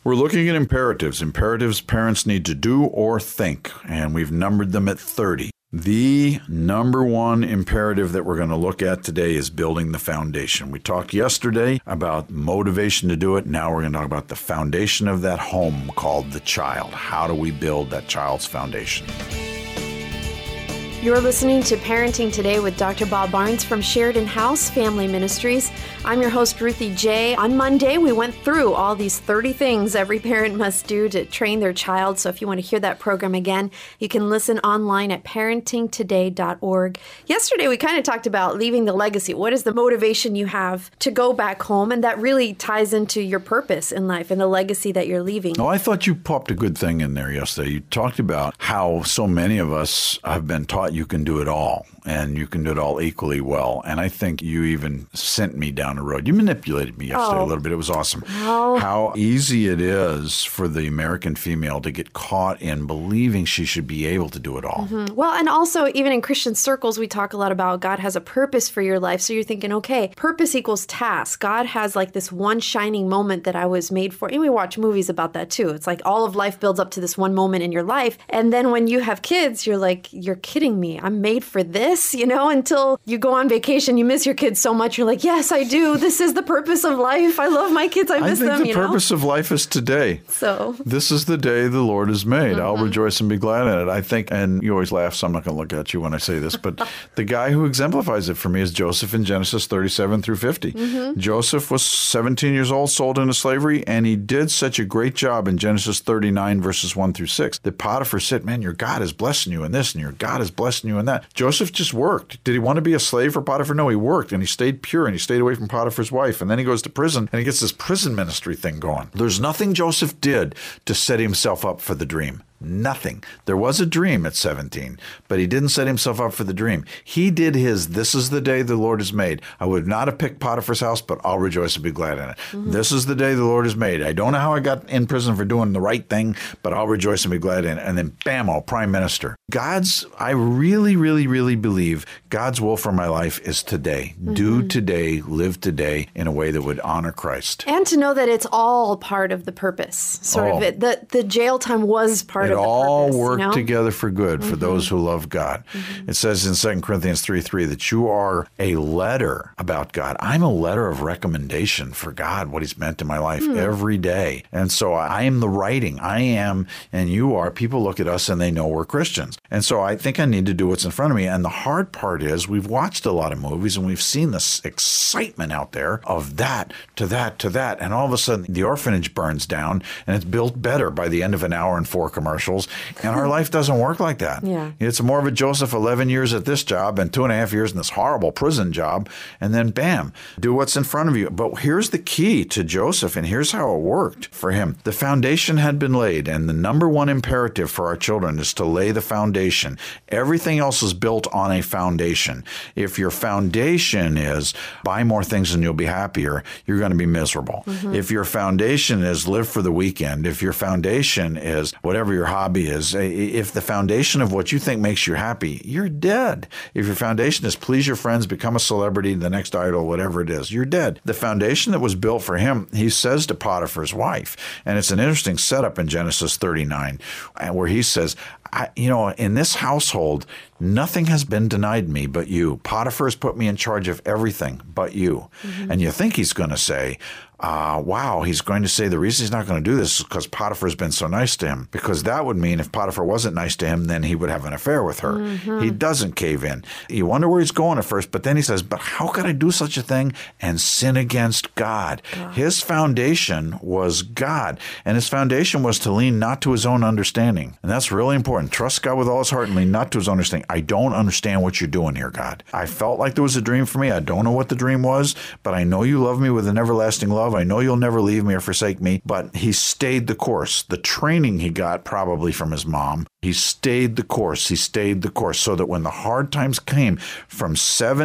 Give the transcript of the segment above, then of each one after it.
We're looking at imperatives. Imperatives parents need to do or think, and we've numbered them at 30. The number one imperative that we're going to look at today is building the foundation. We talked yesterday about motivation to do it. Now we're going to talk about the foundation of that home called the child. How do we build that child's foundation? You're listening to Parenting Today with Dr. Bob Barnes from Sheridan House Family Ministries. I'm your host, Ruthie J. On Monday, we went through all these 30 things every parent must do to train their child. So if you want to hear that program again, you can listen online at parentingtoday.org. Yesterday, we kind of talked about leaving the legacy. What is the motivation you have to go back home? And that really ties into your purpose in life and the legacy that you're leaving. Oh, I thought you popped a good thing in there yesterday. You talked about how so many of us have been taught you can do it all, and you can do it all equally well. And I think you even sent me down a road. You manipulated me yesterday a little bit. It was awesome. How easy it is for the American female to get caught in believing she should be able to do it all. Mm-hmm. Well, and also even in Christian circles, we talk a lot about God has a purpose for your life. So you're thinking, okay, purpose equals task. God has like this one shining moment that I was made for. And we watch movies about that too. It's like all of life builds up to this one moment in your life. And then when you have kids, you're like, you're kidding me. I'm made for this, until you go on vacation, you miss your kids so much. You're like, yes, I do. This is the purpose of life. I love my kids. I miss them. I think the purpose of life is today. So this is the day the Lord has made. I'll rejoice and be glad in it. I think, and you always laugh, so I'm not going to look at you when I say this, but the guy who exemplifies it for me is Joseph in Genesis 37 through 50. Joseph was 17 years old, sold into slavery, and he did such a great job in Genesis 39 verses 1 through 6 that Potiphar said, man, your God is blessing you in this, and your God is blessing you in that. Joseph just worked. Did he want to be a slave for Potiphar? No, he worked, and he stayed pure, and he stayed away from Potiphar's wife. And then he goes to prison, and he gets this prison ministry thing going. There's nothing Joseph did to set himself up for the dream. Nothing. There was a dream at 17, but he didn't set himself up for the dream. He did his, this is the day the Lord has made. I would not have picked Potiphar's house, but I'll rejoice and be glad in it. This is the day the Lord has made. I don't know how I got in prison for doing the right thing, but I'll rejoice and be glad in it. And then bam, prime minister. I really, really, really believe God's will for my life is today. Do today, live today in a way that would honor Christ. And to know that it's all part of the purpose. The jail time was part of the purpose. It all worked together for good for those who love God. It says in 2 Corinthians 3:3 that you are a letter about God. I'm a letter of recommendation for God, what he's meant in my life every day. And so I am the writing. I am, and you are. People look at us and they know we're Christians. And so I think I need to do what's in front of me. And the hard part is we've watched a lot of movies and we've seen this excitement out there of that to that to that. And all of a sudden the orphanage burns down and it's built better by the end of an hour and 4 commercials. And our life doesn't work like that. Yeah. It's more of a Joseph 11 years at this job and 2.5 years in this horrible prison job. And then bam, do what's in front of you. But here's the key to Joseph, and here's how it worked for him. The foundation had been laid, and the number one imperative for our children is to lay the foundation. Everything else is built on a foundation. If your foundation is buy more things and you'll be happier, you're going to be miserable. If your foundation is live for the weekend, if your foundation is whatever your hobby is, if the foundation of what you think makes you happy, you're dead. If your foundation is please your friends, become a celebrity, the next idol, whatever it is, you're dead. The foundation that was built for him, he says to Potiphar's wife, and it's an interesting setup in Genesis 39, where he says, in this household, nothing has been denied me but you. Potiphar has put me in charge of everything but you. And you think he's going to say, he's going to say the reason he's not going to do this is because Potiphar's been so nice to him. Because that would mean if Potiphar wasn't nice to him, then he would have an affair with her. He doesn't cave in. You wonder where he's going at first, but then he says, but how could I do such a thing and sin against God? His foundation was God, and his foundation was to lean not to his own understanding. And that's really important. Trust God with all his heart and lean not to his own understanding. I don't understand what you're doing here, God. I felt like there was a dream for me. I don't know what the dream was, but I know you love me with an everlasting love. I know you'll never leave me or forsake me. But he stayed the course. The training he got probably from his mom, he stayed the course. He stayed the course so that when the hard times came from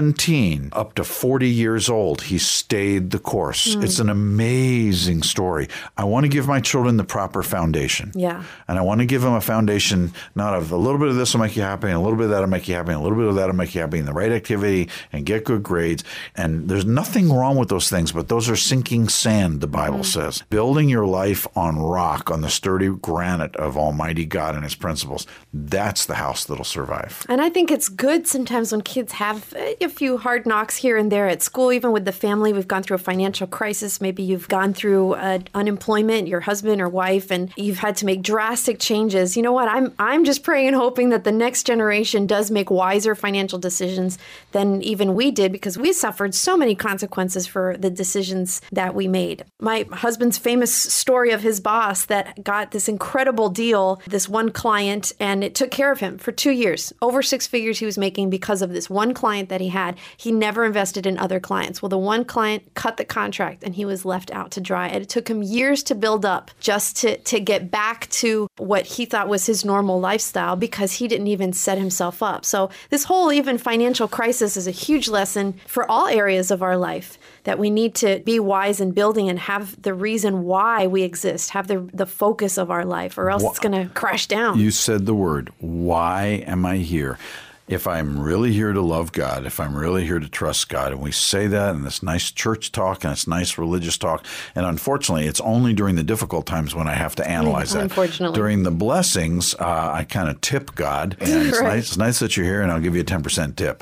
17 up to 40 years old, he stayed the course. It's an amazing story. I want to give my children the proper foundation. Yeah. And I want to give them a foundation, not of a little bit of this will make you happy, and a little bit of that will make you happy, and a little bit of that will make you happy, and the right activity, and get good grades. And there's nothing wrong with those things, but those are sinking sand, the Bible says. Building your life on rock, on the sturdy granite of Almighty God and his principles. That's the house that'll survive. And I think it's good sometimes when kids have a few hard knocks here and there at school, even with the family. We've gone through a financial crisis. Maybe you've gone through unemployment, your husband or wife, and you've had to make drastic changes. You know what? I'm just praying and hoping that the next generation does make wiser financial decisions than even we did, because we suffered so many consequences for the decisions that we made. My husband's famous story of his boss that got this incredible deal, this one client, and it took care of him for 2 years. Over 6 figures he was making because of this one client that he had. He never invested in other clients. Well, the one client cut the contract and he was left out to dry. And it took him years to build up just to get back to what he thought was his normal lifestyle, because he didn't even set himself up. So this whole even financial crisis is a huge lesson for all areas of our life, that we need to be wise in building and have the reason why we exist, have the focus of our life, or else it's going to crash down. You said the word, why am I here? If I'm really here to love God, if I'm really here to trust God, and we say that in this nice church talk and it's nice religious talk, and unfortunately, it's only during the difficult times when I have to analyze that. Unfortunately. During the blessings, I kind of tip God, and it's nice that you're here, and I'll give you a 10% tip,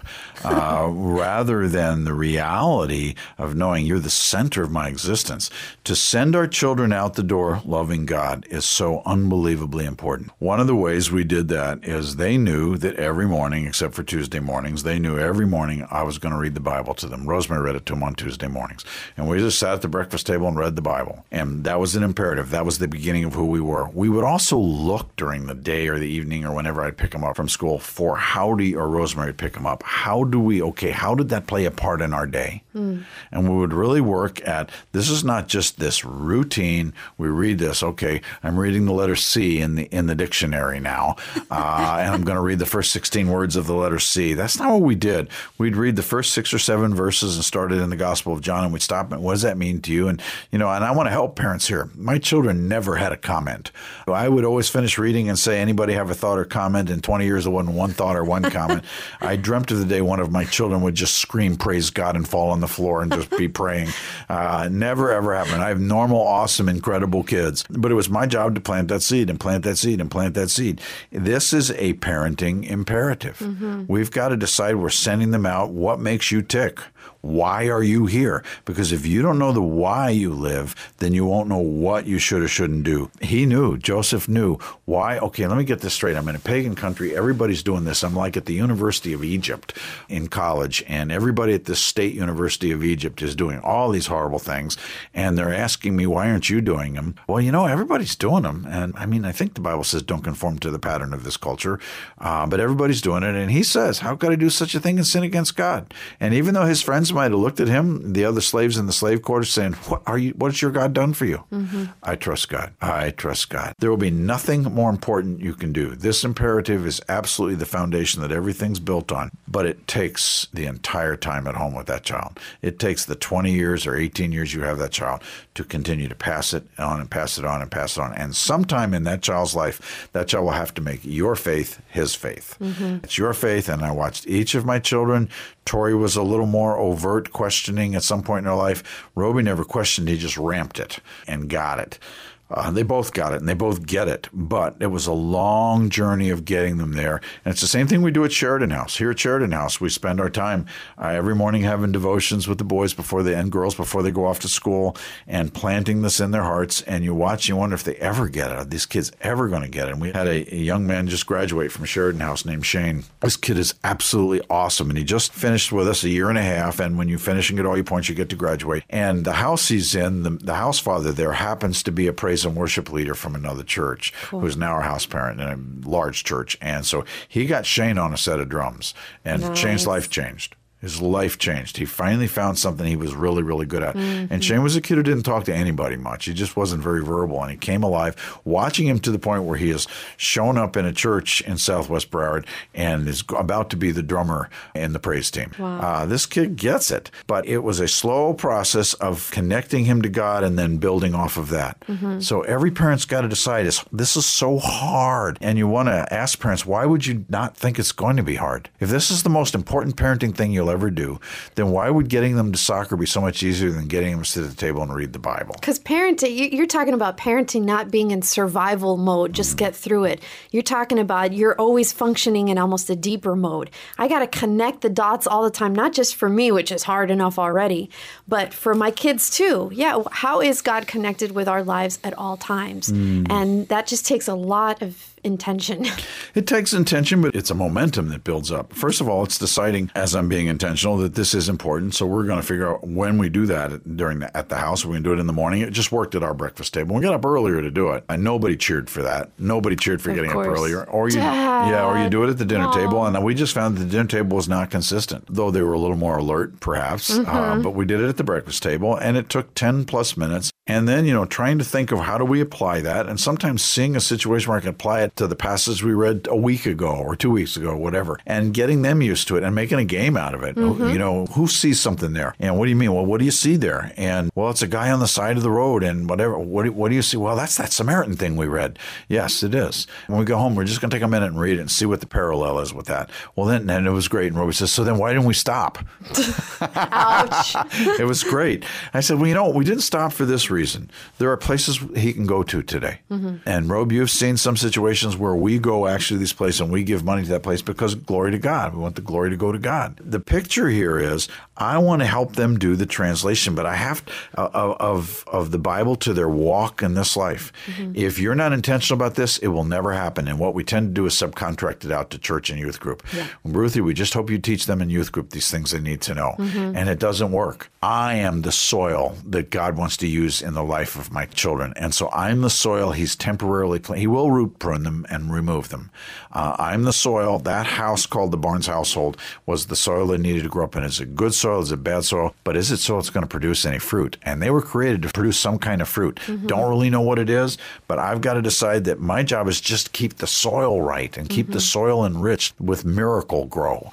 rather than the reality of knowing you're the center of my existence. To send our children out the door loving God is so unbelievably important. One of the ways we did that is they knew that every morning, except for Tuesday mornings, they knew every morning I was going to read the Bible to them. Rosemary read it to them on Tuesday mornings. And we just sat at the breakfast table and read the Bible. And that was an imperative. That was the beginning of who we were. We would also look during the day or the evening or whenever I'd pick them up from school for Howdy or Rosemary would pick them up. How did that play a part in our day? And we would really work at, this is not just this routine. We read this, okay, I'm reading the letter C in the dictionary now, and I'm going to read the first 16 words of the letter C. That's not what we did. We'd read the first 6 or 7 verses and started in the Gospel of John, and we'd stop and what does that mean to you? And and I want to help parents here. My children never had a comment. I would always finish reading and say, anybody have a thought or comment? In 20 years, there wasn't one thought or one comment. I dreamt of the day one of my children would just scream, praise God, and fall on the floor and just be praying. Never, ever happened. I have normal, awesome, incredible kids. But it was my job to plant that seed and plant that seed and plant that seed. This is a parenting imperative. We've got to decide we're sending them out. What makes you tick? Why are you here? Because if you don't know the why you live, then you won't know what you should or shouldn't do. He knew. Joseph knew. Why? Okay, let me get this straight. I'm in a pagan country. Everybody's doing this. I'm like at the University of Egypt in college, and everybody at the State University of Egypt is doing all these horrible things, and they're asking me, why aren't you doing them? Well, everybody's doing them. And I think the Bible says don't conform to the pattern of this culture, but everybody's doing it. And he says, how could I do such a thing and sin against God? And even though his friends might have looked at him, the other slaves in the slave quarters, saying, what's your God done for you? I trust God. I trust God. There will be nothing more important you can do. This imperative is absolutely the foundation that everything's built on, but it takes the entire time at home with that child. It takes the 20 years or 18 years you have that child to continue to pass it on and pass it on and pass it on. And sometime in that child's life, that child will have to make your faith his faith. It's your faith, and I watched each of my children. Tori was a little more overt questioning at some point in her life. Roby never questioned. He just ramped it and got it. They both got it, and they both get it, but it was a long journey of getting them there. And it's the same thing we do at Sheridan House. Here at Sheridan House, we spend our time every morning having devotions with the boys and girls before they go off to school, and planting this in their hearts. And you watch, you wonder if they ever get it. Are these kids ever going to get it? And we had a young man just graduate from Sheridan House named Shane. This kid is absolutely awesome, and he just finished with us a year and a half. And when you finish and get all your points, you get to graduate. And the house he's in, the house father there happens to be a praise and worship leader from another church, who's now our house parent in a large church. And so he got Shane on a set of drums, and Shane's life changed. His life changed. He finally found something he was really, really good at. And Shane was a kid who didn't talk to anybody much. He just wasn't very verbal, and he came alive. Watching him to the point where he has shown up in a church in Southwest Broward and is about to be the drummer in the praise team. This kid gets it. But it was a slow process of connecting him to God and then building off of that. So every parent's got to decide, this is so hard. And you want to ask parents, why would you not think it's going to be hard? If this is the most important parenting thing you'll ever ever do, then why would getting them to soccer be so much easier than getting them to sit at the table and read the Bible? Because parenting, you're talking about parenting not being in survival mode, just get through it. You're talking about you're always functioning in almost a deeper mode. I got to connect the dots all the time, not just for me, which is hard enough already, but for my kids too. Yeah, how is God connected with our lives at all times? And that just takes a lot of intention. It takes intention, but it's a momentum that builds up. First of all, it's deciding, as I'm being intentional, that this is important. So we're going to figure out when we do that at the house. We're going to do it in the morning. It just worked at our breakfast table. We got up earlier to do it. And nobody cheered for that. Nobody cheered for getting up earlier. Or you do it at the dinner table. And we just found that the dinner table was not consistent, though they were a little more alert, perhaps. But we did it at the breakfast table, and it took 10 plus minutes. And then, trying to think of how do we apply that, and sometimes seeing a situation where I can apply it to the passage we read a week ago or 2 weeks ago, whatever, and getting them used to it and making a game out of it. Who sees something there? And what do you mean? Well, what do you see there? And, well, it's a guy on the side of the road and whatever. What do you see? Well, that's that Samaritan thing we read. Yes, it is. When we go home, we're just going to take a minute and read it and see what the parallel is with that. Well, then it was great. And Roby says, so then why didn't we stop? Ouch. It was great. I said, well, we didn't stop for this reason. There are places he can go to today. And Rob, you've seen some situations where we go actually to these places and we give money to that place because glory to God. We want the glory to go to God. The picture here is I want to help them do the translation, but I have of the Bible to their walk in this life. If you're not intentional about this, it will never happen. And what we tend to do is subcontract it out to church and youth group. Yeah. Ruthie, we just hope you teach them in youth group these things they need to know. And it doesn't work. I am the soil that God wants to use in the life of my children. And so I'm the soil he's temporarily he will root prune them and remove them. I'm the soil. That house called the Barnes household was the soil they needed to grow up in. It's a good soil, it's a bad soil, but is it so it's going to produce any fruit? And they were created to produce some kind of fruit. Don't really know what it is, but I've got to decide that my job is just keep the soil right and keep the soil enriched with miracle grow.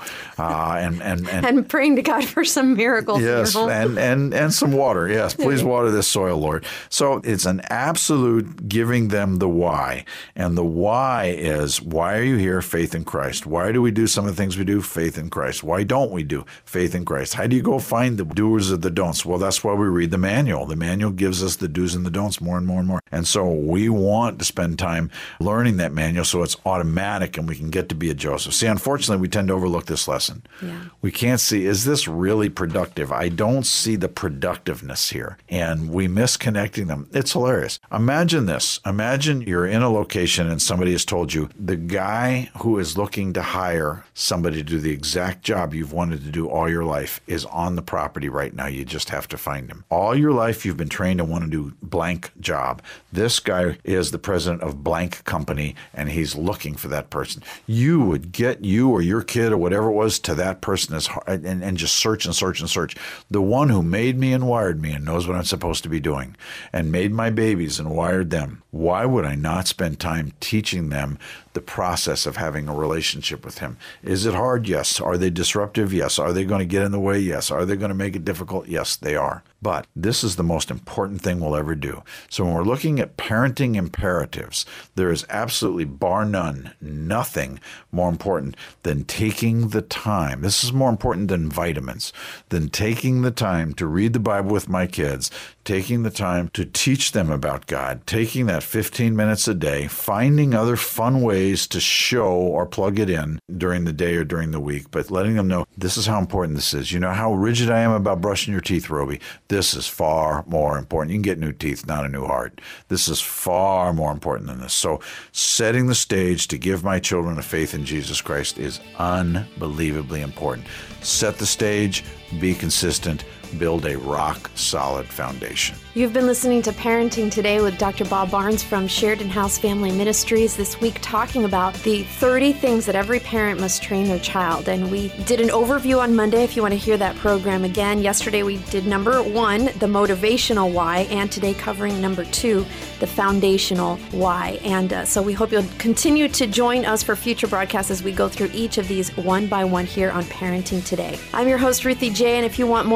And praying to God for some miracles. Yes, and some water. Yes, please water this soil, Lord. So it's an absolute giving them the why. And the why is, why are you here? Faith in Christ. Why do we do some of the things we do? Faith in Christ. Why don't we do? Faith in Christ. How do you go find the doers of the don'ts? Well, that's why we read the manual. The manual gives us the do's and the don'ts more and more and more. And so we want to spend time learning that manual so it's automatic and we can get to be a Joseph. See, unfortunately, we tend to overlook this lesson. Yeah. We can't see, is this really productive? I don't see the productiveness here. And we miss connecting them. It's hilarious. Imagine this. Imagine you're in a location and somebody has told you the guy who is looking to hire somebody to do the exact job you've wanted to do all your life is on the property right now. You just have to find him. All your life you've been trained to want to do blank job. This guy is the president of blank company and he's looking for that person. You would get you or your kid or whatever it was to that person and just search and search and search. The one who made me and wired me and knows what I'm supposed to be doing and made my babies and wired them. Why would I not spend time teaching them the process of having a relationship with him? Is it hard? Yes. Are they disruptive? Yes. Are they going to get in the way? Yes. Are they going to make it difficult? Yes, they are. But this is the most important thing we'll ever do. So when we're looking at parenting imperatives, there is absolutely, bar none, nothing more important than taking the time. This is more important than vitamins, than taking the time to read the Bible with my kids, taking the time to teach them about God, taking that 15 minutes a day, finding other fun ways to show or plug it in during the day or during the week, but letting them know this is how important this is. You know how rigid I am about brushing your teeth, Roby? This is far more important. You can get new teeth, not a new heart. This is far more important than this. So setting the stage to give my children a faith in Jesus Christ is unbelievably important. Set the stage, be consistent, build a rock-solid foundation. You've been listening to Parenting Today with Dr. Bob Barnes from Sheridan House Family Ministries, this week talking about the 30 things that every parent must train their child. And we did an overview on Monday if you want to hear that program again. Yesterday we did number 1, the motivational why, and today covering number 2, the foundational why. And so we hope you'll continue to join us for future broadcasts as we go through each of these one by one here on Parenting Today. I'm your host, Ruthie J., and if you want more information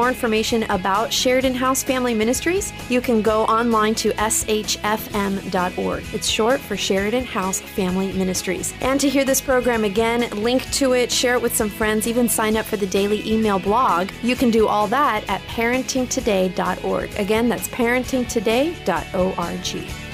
information about Sheridan House Family Ministries, you can go online to shfm.org. It's short for Sheridan House Family Ministries. And to hear this program again, link to it, share it with some friends, even sign up for the daily email blog. You can do all that at parentingtoday.org. Again, that's parentingtoday.org.